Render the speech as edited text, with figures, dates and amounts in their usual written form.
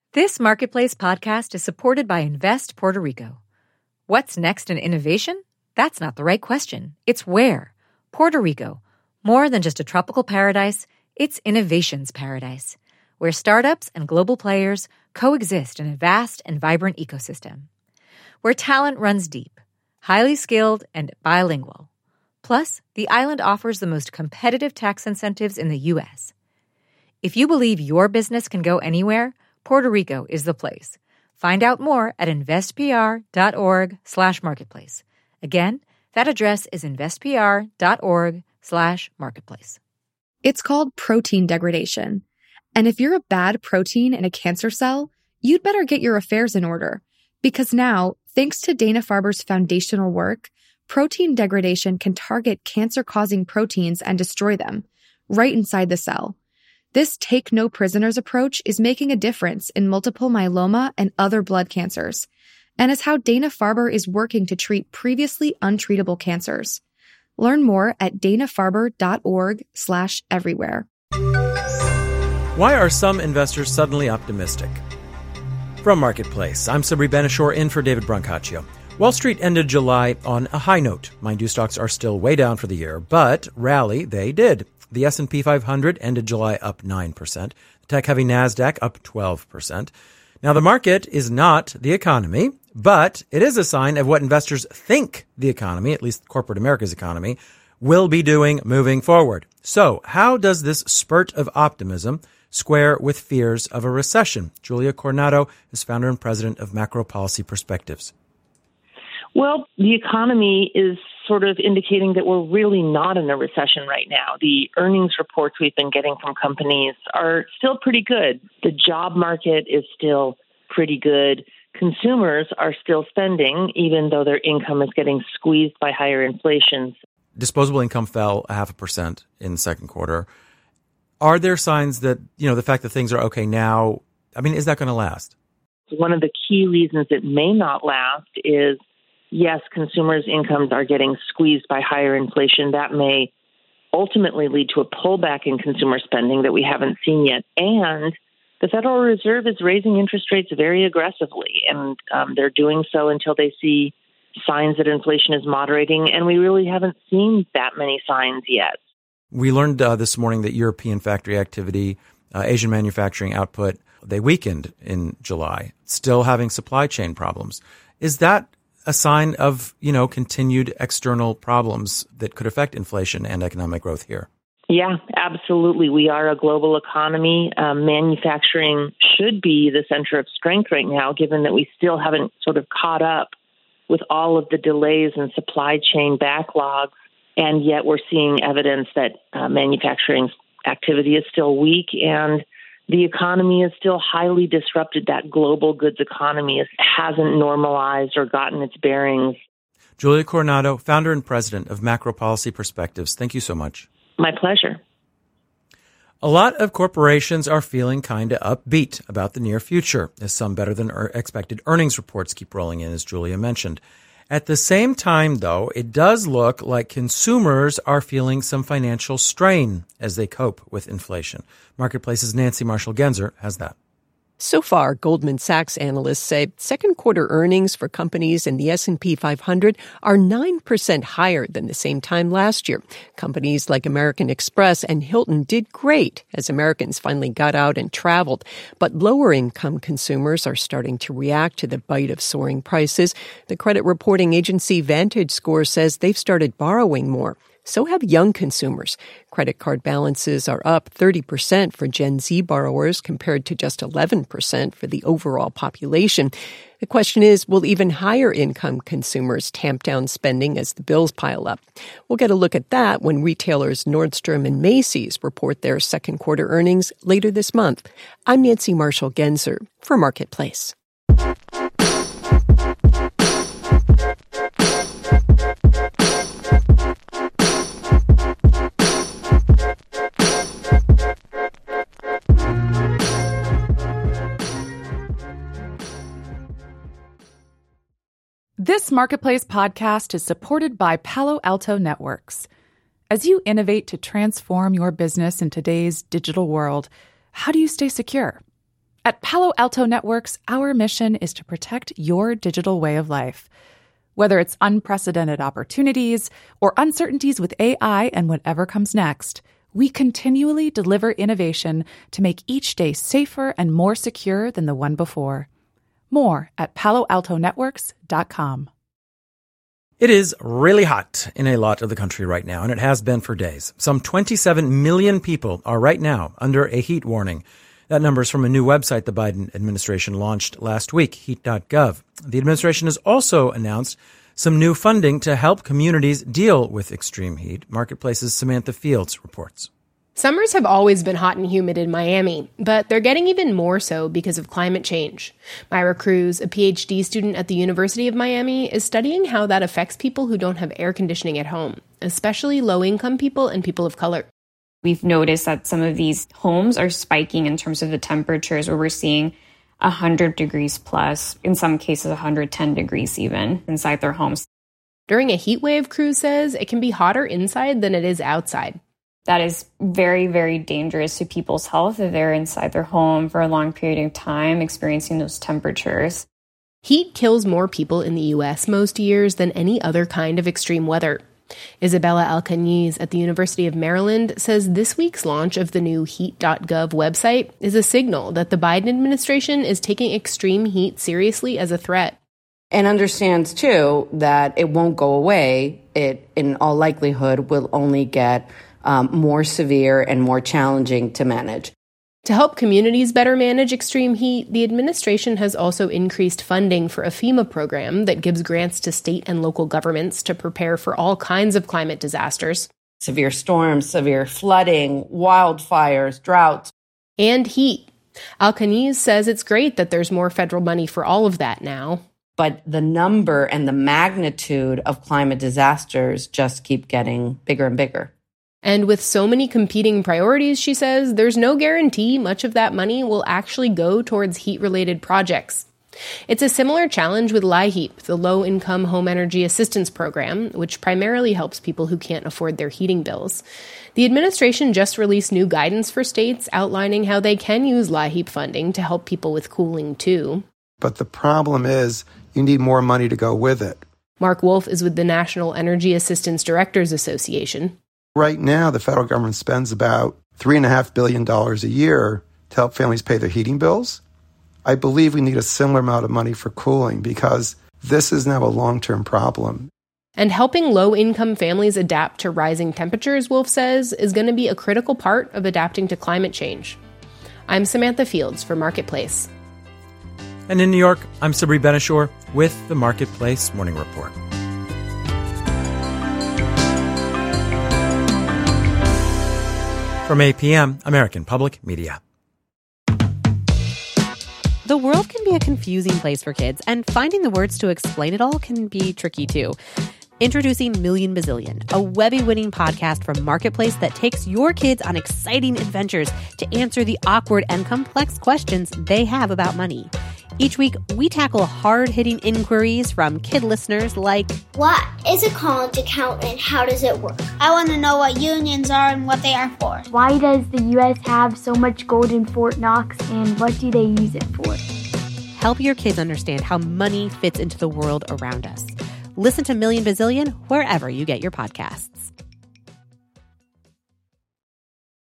This Marketplace podcast is supported by Invest Puerto Rico. What's next in innovation? That's not the right question. It's where. Puerto Rico. More than just a tropical paradise, it's innovation's paradise, where startups and global players coexist in a vast and vibrant ecosystem. Where talent runs deep, highly skilled, and bilingual. Plus, the island offers the most competitive tax incentives in the U.S. If you believe your business can go anywhere, Puerto Rico is the place. Find out more at investpr.org/marketplace. Again, that address is investpr.org/marketplace. It's called protein degradation. And if you're a bad protein in a cancer cell, you'd better get your affairs in order. Because now, thanks to Dana-Farber's foundational work, protein degradation can target cancer-causing proteins and destroy them, right inside the cell. This take-no-prisoners approach is making a difference in multiple myeloma and other blood cancers, and is how Dana-Farber is working to treat previously untreatable cancers. Learn more at danafarber.org/everywhere. Why are some investors suddenly optimistic? From Marketplace, I'm Sabri Benishore in for David Brancaccio. Wall Street ended July on a high note. Mind you, stocks are still way down for the year, but rally they did. The S&P 500 ended July up 9%. The tech-heavy NASDAQ up 12%. Now, the market is not the economy, but it is a sign of what investors think the economy, at least corporate America's economy, will be doing moving forward. So, how does this spurt of optimism square with fears of a recession? Julia Coronado is founder and president of Macro Policy Perspectives. Well, the economy is sort of indicating that we're really not in a recession right now. The earnings reports we've been getting from companies are still pretty good. The job market is still pretty good. Consumers are still spending, even though their income is getting squeezed by higher inflation. Disposable income fell 0.5% in the second quarter. Are there signs that, the fact that things are okay now, is that going to last? One of the key reasons it may not last is, yes, consumers' incomes are getting squeezed by higher inflation. That may ultimately lead to a pullback in consumer spending that we haven't seen yet. And the Federal Reserve is raising interest rates very aggressively, and they're doing so until they see signs that inflation is moderating, and we really haven't seen that many signs yet. We learned this morning that European factory activity, Asian manufacturing output, they weakened in July, still having supply chain problems. Is that a sign of, continued external problems that could affect inflation and economic growth here? Yeah, absolutely. We are a global economy. Manufacturing should be the center of strength right now, given that we still haven't sort of caught up with all of the delays and supply chain backlogs. And yet we're seeing evidence that manufacturing activity is still weak and the economy is still highly disrupted. That global goods economy hasn't normalized or gotten its bearings. Julia Coronado, founder and president of Macro Policy Perspectives. Thank you so much. My pleasure. A lot of corporations are feeling kind of upbeat about the near future, as some better than expected earnings reports keep rolling in, as Julia mentioned. At the same time, though, it does look like consumers are feeling some financial strain as they cope with inflation. Marketplace's Nancy Marshall-Genzer has that. So far, Goldman Sachs analysts say second quarter earnings for companies in the S&P 500 are 9% higher than the same time last year. Companies like American Express and Hilton did great as Americans finally got out and traveled. But lower-income consumers are starting to react to the bite of soaring prices. The credit reporting agency VantageScore says they've started borrowing more. So have young consumers. Credit card balances are up 30% for Gen Z borrowers compared to just 11% for the overall population. The question is, will even higher income consumers tamp down spending as the bills pile up? We'll get a look at that when retailers Nordstrom and Macy's report their second quarter earnings later this month. I'm Nancy Marshall-Genzer for Marketplace. This Marketplace podcast is supported by Palo Alto Networks. As you innovate to transform your business in today's digital world, how do you stay secure? At Palo Alto Networks, our mission is to protect your digital way of life. Whether it's unprecedented opportunities or uncertainties with AI and whatever comes next, we continually deliver innovation to make each day safer and more secure than the one before. More at paloaltonetworks.com. It is really hot in a lot of the country right now, and it has been for days. Some 27 million people are right now under a heat warning. That number is from a new website the Biden administration launched last week, heat.gov. The administration has also announced some new funding to help communities deal with extreme heat. Marketplace's Samantha Fields reports. Summers have always been hot and humid in Miami, but they're getting even more so because of climate change. Myra Cruz, a PhD student at the University of Miami, is studying how that affects people who don't have air conditioning at home, especially low-income people and people of color. We've noticed that some of these homes are spiking in terms of the temperatures, where we're seeing 100 degrees plus, in some cases 110 degrees even, inside their homes. During a heat wave, Cruz says, it can be hotter inside than it is outside. That is very, very dangerous to people's health if they're inside their home for a long period of time experiencing those temperatures. Heat kills more people in the U.S. most years than any other kind of extreme weather. Isabella Alcañiz at the University of Maryland says this week's launch of the new heat.gov website is a signal that the Biden administration is taking extreme heat seriously as a threat. And understands, too, that it won't go away. It, in all likelihood, will only get more severe and more challenging to manage. To help communities better manage extreme heat, the administration has also increased funding for a FEMA program that gives grants to state and local governments to prepare for all kinds of climate disasters. Severe storms, severe flooding, wildfires, droughts. And heat. Alcañiz says it's great that there's more federal money for all of that now. But the number and the magnitude of climate disasters just keep getting bigger and bigger. And with so many competing priorities, she says, there's no guarantee much of that money will actually go towards heat-related projects. It's a similar challenge with LIHEAP, the Low-Income Home Energy Assistance Program, which primarily helps people who can't afford their heating bills. The administration just released new guidance for states outlining how they can use LIHEAP funding to help people with cooling, too. But the problem is you need more money to go with it. Mark Wolf is with the National Energy Assistance Directors Association. Right now, the federal government spends about $3.5 billion a year to help families pay their heating bills. I believe we need a similar amount of money for cooling because this is now a long-term problem. And helping low-income families adapt to rising temperatures, Wolf says, is going to be a critical part of adapting to climate change. I'm Samantha Fields for Marketplace. And in New York, I'm Sabri Benishore with the Marketplace Morning Report. From APM, American Public Media. The world can be a confusing place for kids, and finding the words to explain it all can be tricky too. Introducing Million Bazillion, a Webby-winning podcast from Marketplace that takes your kids on exciting adventures to answer the awkward and complex questions they have about money. Each week, we tackle hard-hitting inquiries from kid listeners like, what is a college account and how does it work? I want to know what unions are and what they are for. Why does the U.S. have so much gold in Fort Knox and what do they use it for? Help your kids understand how money fits into the world around us. Listen to Million Bazillion wherever you get your podcasts.